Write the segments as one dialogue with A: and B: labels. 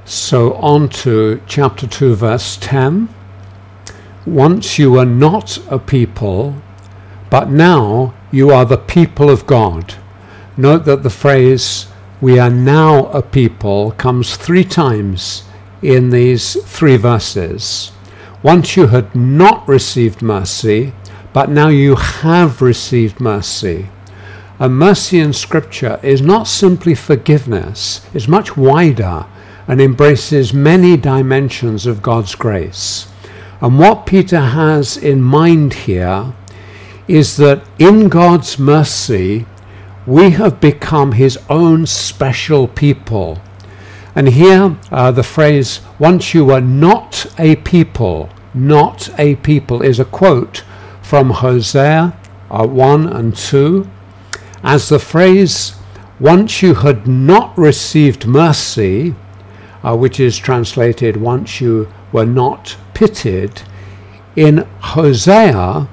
A: So on to chapter 2, verse 10. Once you were not a people, but now you are the people of God. Note that the phrase, we are now a people, comes 3 times in these 3 verses. Once you had not received mercy, but now you have received mercy. And mercy in Scripture is not simply forgiveness, it's much wider and embraces many dimensions of God's grace. And what Peter has in mind here is that in God's mercy, we have become his own special people. And here the phrase, once you were not a people, is a quote from Hosea 1 and 2. As the phrase, once you had not received mercy, which is translated, once you were not pitied, in Hosea,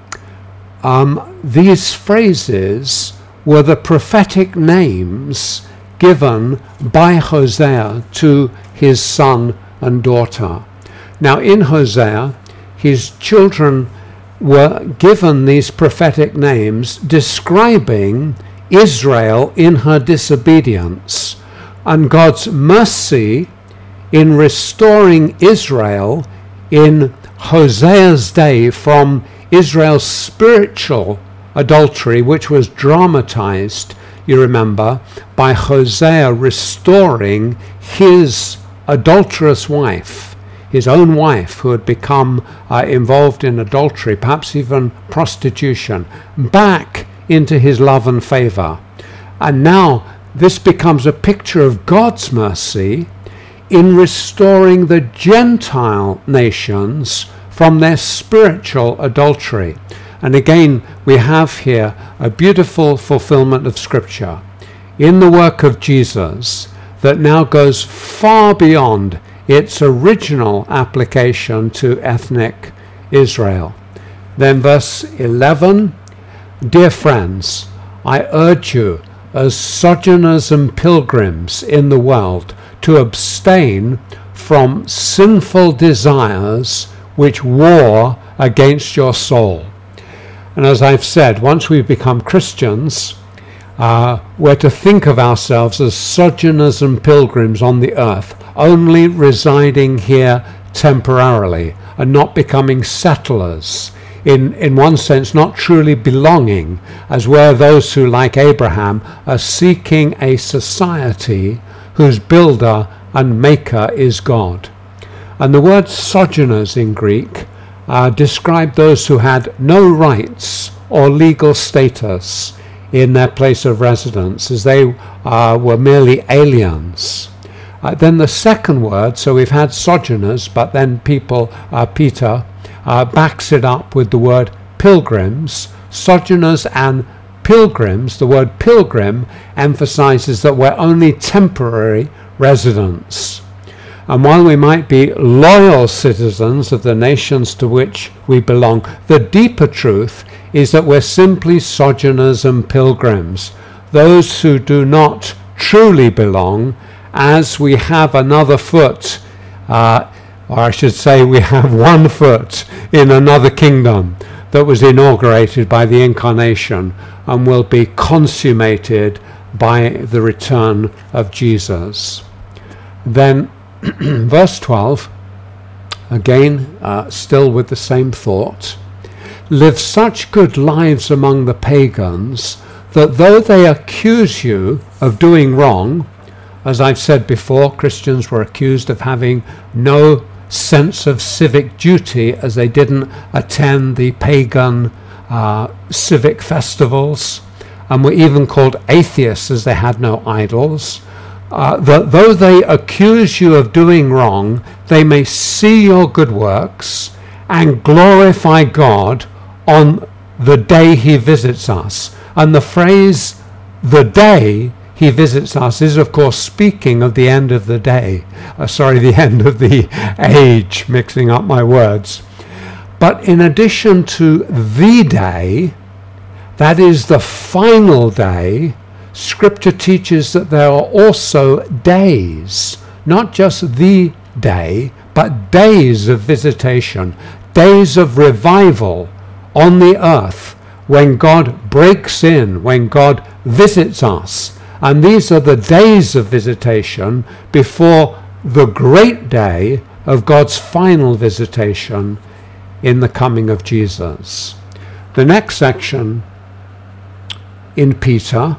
A: these phrases were the prophetic names given by Hosea to his son and daughter. Now in Hosea, his children were given these prophetic names describing Israel in her disobedience and God's mercy in restoring Israel in Hosea's day from Israel's spiritual adultery, which was dramatized, you remember, by Hosea restoring his adulterous wife, his own wife who had become involved in adultery, perhaps even prostitution, back into his love and favor. And now this becomes a picture of God's mercy in restoring the Gentile nations from their spiritual adultery. And again, we have here a beautiful fulfillment of Scripture in the work of Jesus that now goes far beyond its original application to ethnic Israel. Then verse 11, dear friends, I urge you as sojourners and pilgrims in the world to abstain from sinful desires which war against your soul. And as I've said, once we become Christians, we're to think of ourselves as sojourners and pilgrims on the earth, only residing here temporarily and not becoming settlers. In one sense, not truly belonging, as were those who, like Abraham, are seeking a society whose builder and maker is God. And the word sojourners in Greek described those who had no rights or legal status in their place of residence, as they were merely aliens. Then the second word, so we've had sojourners, but then Peter backs it up with the word pilgrims. Sojourners and pilgrims, the word pilgrim emphasizes that we're only temporary residents. And while we might be loyal citizens of the nations to which we belong, the deeper truth is that we're simply sojourners and pilgrims, those who do not truly belong, as we have another foot, or I should say we have one foot in another kingdom that was inaugurated by the incarnation and will be consummated by the return of Jesus. Then verse 12, again, still with the same thought, live such good lives among the pagans that though they accuse you of doing wrong, as I've said before, Christians were accused of having no sense of civic duty as they didn't attend the pagan civic festivals, and were even called atheists as they had no idols. That though they accuse you of doing wrong, they may see your good works and glorify God on the day he visits us. And the phrase, the day he visits us, is of course speaking of the end of the day. The end of the age, mixing up my words. But in addition to the day, that is the final day, Scripture teaches that there are also days, not just the day, but days of visitation, days of revival on the earth, when God breaks in, when God visits us. And these are the days of visitation before the great day of God's final visitation in the coming of Jesus. The next section in Peter,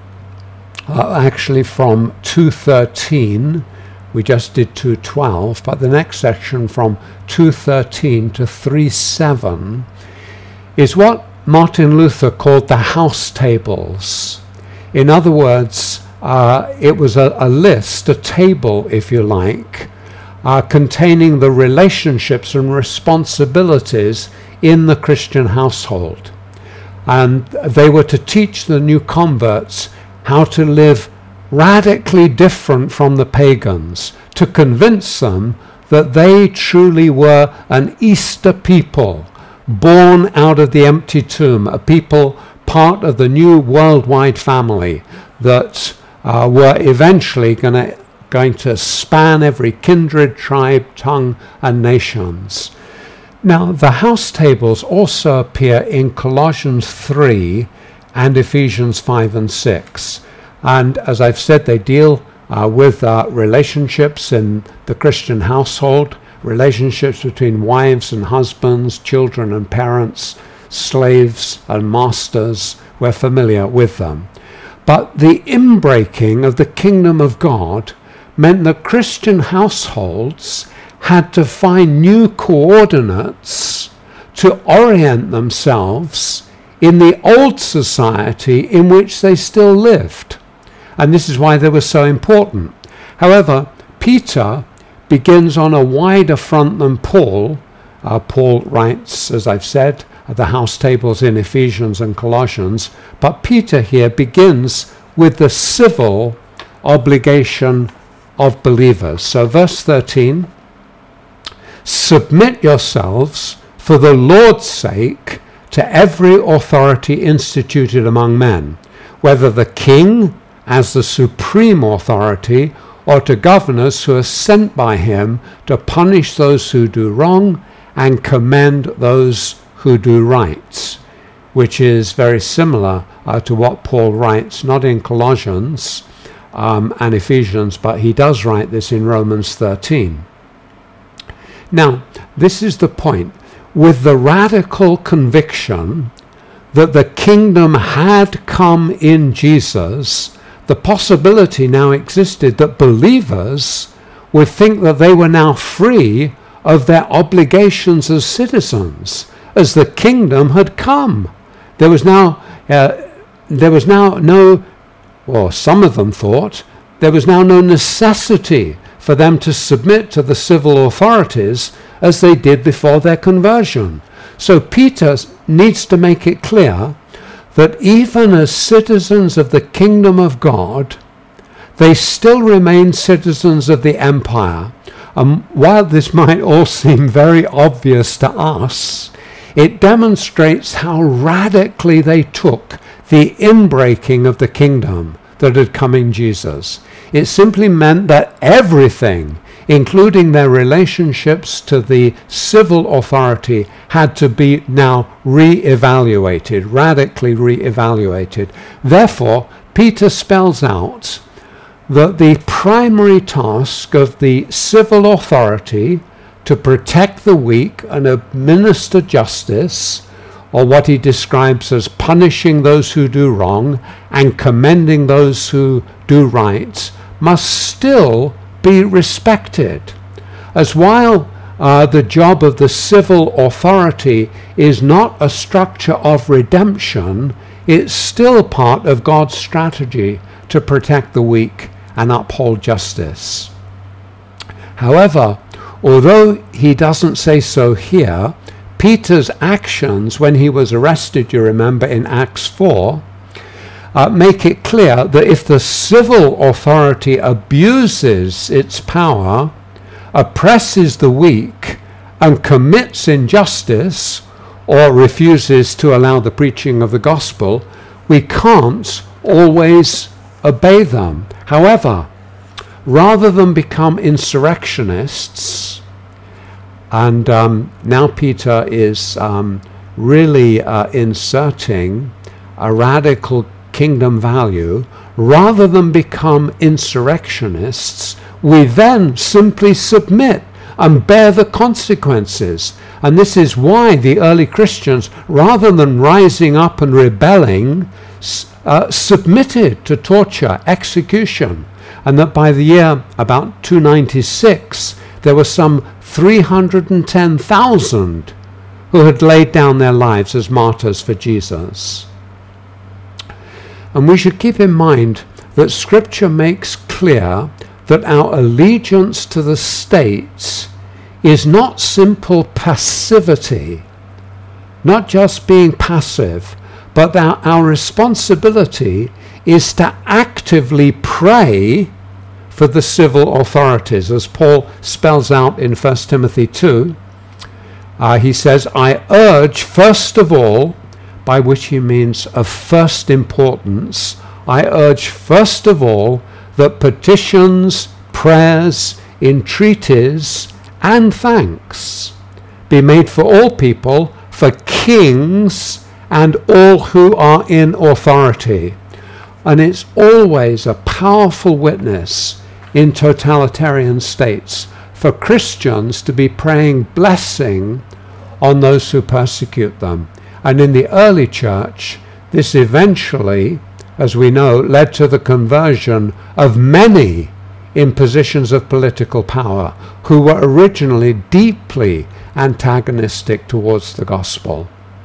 A: actually from 2:13, we just did 2:12, but the next section from 2:13 to 3:7 is what Martin Luther called the house tables. In other words, it was a list, a table, if you like, containing the relationships and responsibilities in the Christian household. And they were to teach the new converts how to live radically different from the pagans, to convince them that they truly were an Easter people, born out of the empty tomb, a people part of the new worldwide family that were eventually going to span every kindred, tribe, tongue, and nations. Now, the house tables also appear in Colossians 3 and Ephesians 5 and 6. And as I've said, they deal with relationships in the Christian household, relationships between wives and husbands, children and parents, slaves and masters. We're familiar with them. But the inbreaking of the kingdom of God meant that Christian households had to find new coordinates to orient themselves in the old society in which they still lived. And this is why they were so important. However, Peter begins on a wider front than Paul. Paul writes, as I've said, the house tables in Ephesians and Colossians, but Peter here begins with the civil obligation of believers. So verse 13, submit yourselves for the Lord's sake to every authority instituted among men, whether the king as the supreme authority or to governors who are sent by him to punish those who do wrong and commend those who do right, which is very similar to what Paul writes, not in Colossians and Ephesians, but he does write this in Romans 13. Now, this is the point. With the radical conviction that the kingdom had come in Jesus, the possibility now existed that believers would think that they were now free of their obligations as citizens, as the kingdom had come. There was now no, or some of them thought, there was now no necessity for them to submit to the civil authorities as they did before their conversion. So Peter needs to make it clear that even as citizens of the kingdom of God, they still remain citizens of the empire. And while this might all seem very obvious to us, it demonstrates how radically they took the inbreaking of the kingdom that had come in Jesus. It simply meant that everything, including their relationships to the civil authority, had to be now re-evaluated, radically re-evaluated. Therefore, Peter spells out that the primary task of the civil authority to protect the weak and administer justice, or what he describes as punishing those who do wrong and commending those who do right, must still be respected. As while the job of the civil authority is not a structure of redemption, it's still part of God's strategy to protect the weak and uphold justice. However, although he doesn't say so here, Peter's actions when he was arrested, you remember in Acts 4, make it clear that if the civil authority abuses its power, oppresses the weak, and commits injustice, or refuses to allow the preaching of the gospel, we can't always obey them. However, rather than become insurrectionists, and now Peter is really inserting a radical kingdom value, rather than become insurrectionists, we then simply submit and bear the consequences. And this is why the early Christians, rather than rising up and rebelling, submitted to torture, execution. And that by the year about 296, there were some 310,000 who had laid down their lives as martyrs for Jesus. And we should keep in mind that Scripture makes clear that our allegiance to the state is not simple passivity, not just being passive, but that our responsibility is to actively pray for the civil authorities, as Paul spells out in 1 Timothy 2. He says, I urge, first of all, by which he means of first importance, I urge first of all that petitions, prayers, entreaties, and thanks be made for all people, for kings and all who are in authority. And it's always a powerful witness in totalitarian states for Christians to be praying blessing on those who persecute them. And in the early church, this eventually, as we know, led to the conversion of many in positions of political power who were originally deeply antagonistic towards the gospel.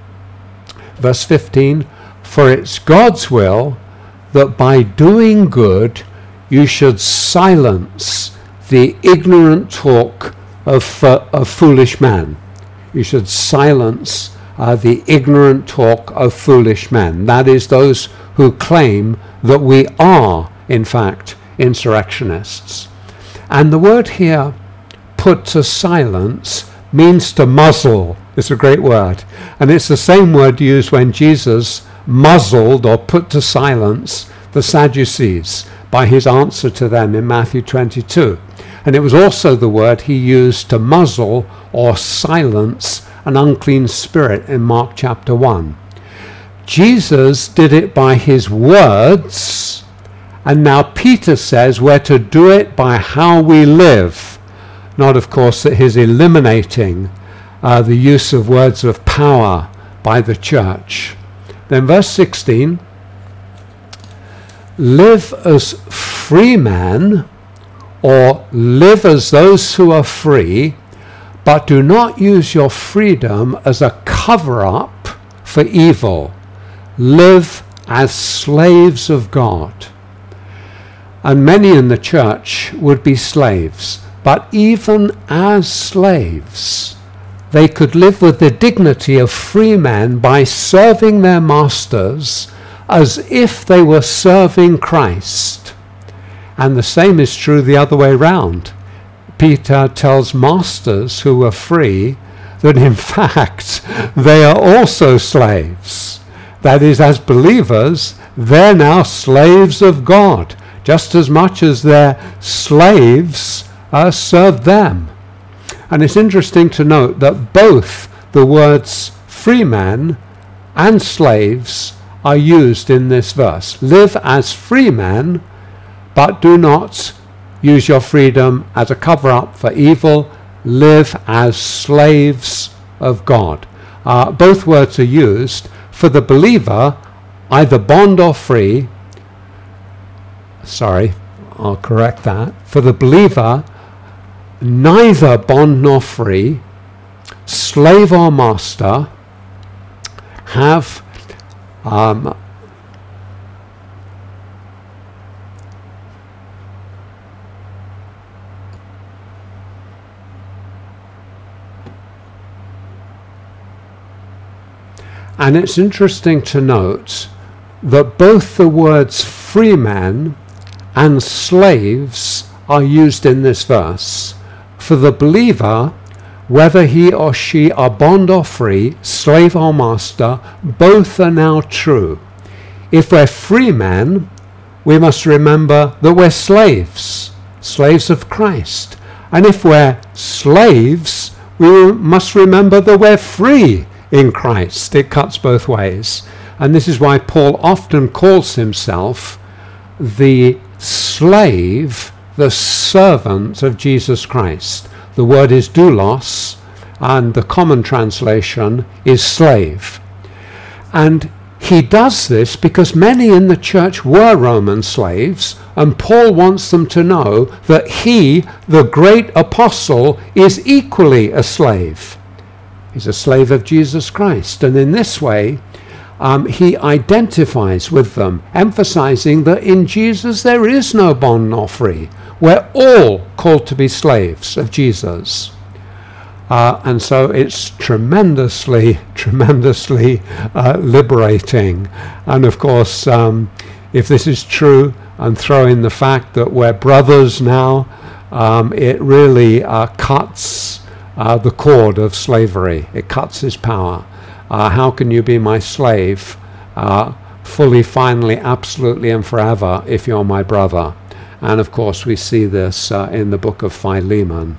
A: Verse 15, for it's God's will that by doing good you should silence the ignorant talk of foolish men. You should silence the ignorant talk of foolish men. That is, those who claim that we are, in fact, insurrectionists. And the word here, put to silence, means to muzzle. It's a great word. And it's the same word used when Jesus muzzled or put to silence the Sadducees by his answer to them in Matthew 22. And it was also the word he used to muzzle or silence an unclean spirit in Mark chapter 1. Jesus did it by his words, and now Peter says we're to do it by how we live. Not, of course, that he's eliminating the use of words of power by the church. Then verse 16, live as free men, or live as those who are free, but do not use your freedom as a cover-up for evil. Live as slaves of God. And many in the church would be slaves, but even as slaves, they could live with the dignity of free men by serving their masters as if they were serving Christ. And the same is true the other way round. Peter tells masters who are free that in fact they are also slaves. That is, as believers, they're now slaves of God, just as much as their slaves serve them. And it's interesting to note that both the words free men and slaves are used in this verse. Live as free men, but do not use your freedom as a cover-up for evil. Live as slaves of God. Both words are used for the believer, either bond or free. Sorry, I'll correct that. For the believer, neither bond nor free, slave or master, have and it's interesting to note that both the words free men and slaves are used in this verse. For the believer, whether he or she are bond or free, slave or master, both are now true. If we're free men, we must remember that we're slaves. slaves of Christ. And if we're slaves, we must remember that we're free in Christ. It cuts both ways. And this is why Paul often calls himself the slave, the servant of Jesus Christ. The word is doulos, and the common translation is slave. And he does this because many in the church were Roman slaves, and Paul wants them to know that he, the great apostle, is equally a slave. He's a slave of Jesus Christ. And in this way, he identifies with them, emphasizing that in Jesus there is no bond nor free. We're all called to be slaves of Jesus. And so it's tremendously liberating. And of course, if this is true, and throw in the fact that we're brothers now, it really cuts the cord of slavery. It cuts his power. How can you be my slave fully, finally, absolutely, and forever if you're my brother? And of course, we see this in the book of Philemon.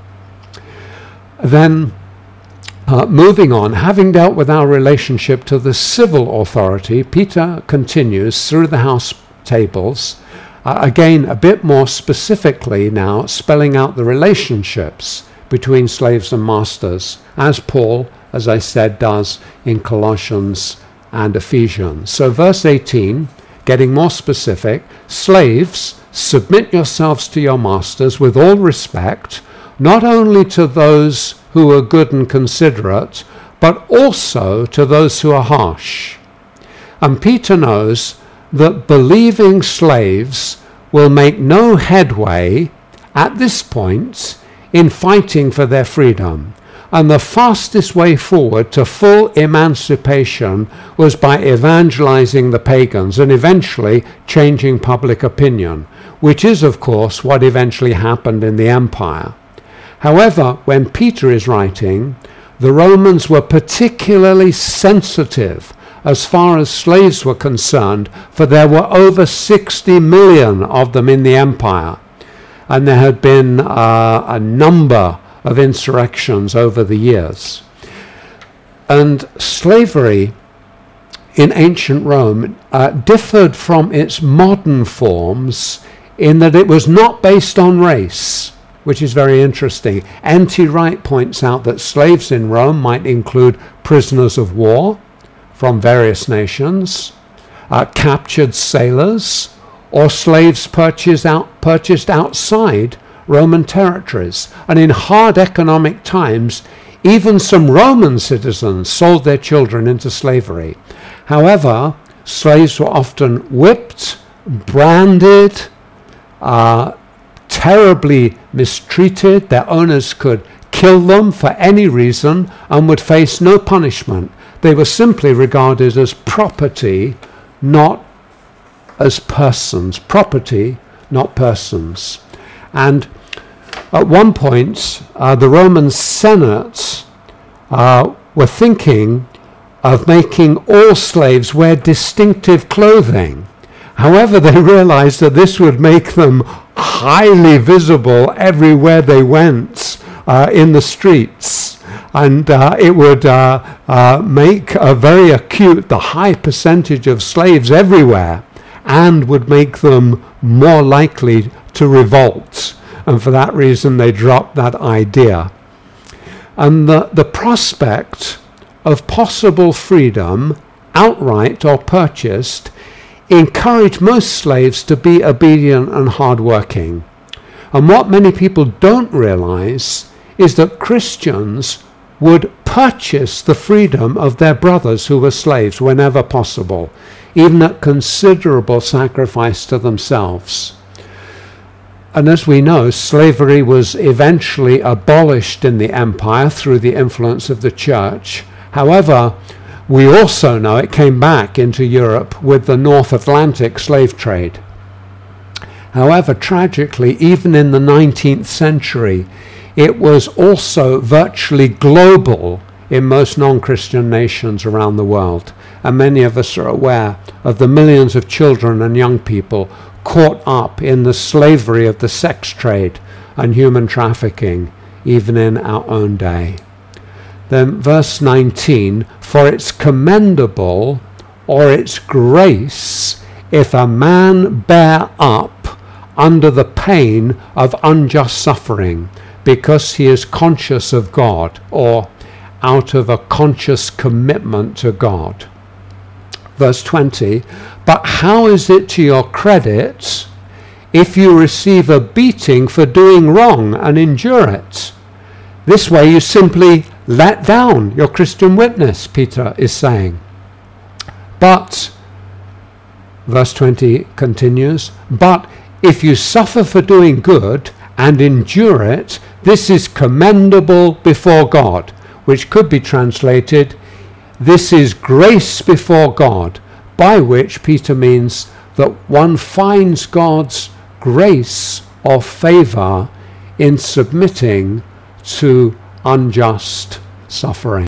A: Then, moving on, having dealt with our relationship to the civil authority, Peter continues through the house tables, again a bit more specifically now, spelling out the relationships between slaves and masters, as Paul, as I said, does in Colossians and Ephesians. So verse 18, getting more specific, slaves, submit yourselves to your masters with all respect, not only to those who are good and considerate, but also to those who are harsh. And Peter knows that believing slaves will make no headway at this point in fighting for their freedom. And the fastest way forward to full emancipation was by evangelizing the pagans and eventually changing public opinion, which is, of course, what eventually happened in the empire. However, when Peter is writing, the Romans were particularly sensitive as far as slaves were concerned, for there were over 60 million of them in the empire, and there had been a number of insurrections over the years. And slavery in ancient Rome differed from its modern forms in that it was not based on race, which is very interesting. N.T. Wright points out that slaves in Rome might include prisoners of war from various nations, captured sailors, or slaves purchased outside Roman territories. And in hard economic times, even some Roman citizens sold their children into slavery. However, slaves were often whipped, branded, terribly mistreated. Their owners could kill them for any reason and would face no punishment. They were simply regarded as property, not as persons. Property, not persons. And at one point, the Roman Senate were thinking of making all slaves wear distinctive clothing. However, they realized that this would make them highly visible everywhere they went in the streets. And it would make very acute the high percentage of slaves everywhere, and would make them more likely to revolt. And for that reason, they dropped that idea. And the prospect of possible freedom, outright or purchased, encouraged most slaves to be obedient and hardworking. And what many people don't realize is that Christians would purchase the freedom of their brothers who were slaves whenever possible, even at considerable sacrifice to themselves. And as we know, slavery was eventually abolished in the empire through the influence of the church. However, we also know it came back into Europe with the North Atlantic slave trade. However, tragically, even in the 19th century, it was also virtually global in most non-Christian nations around the world. And many of us are aware of the millions of children and young people caught up in the slavery of the sex trade and human trafficking, even in our own day. Then verse 19, for it's commendable, or it's grace, if a man bear up under the pain of unjust suffering, because he is conscious of God, or out of a conscious commitment to God. Verse 20, but how is it to your credit if you receive a beating for doing wrong and endure it? This way you simply let down your Christian witness, Peter is saying. But, verse 20 continues, but if you suffer for doing good and endure it, this is commendable before God, which could be translated, this is grace before God, by which Peter means that one finds God's grace or favor in submitting to unjust suffering.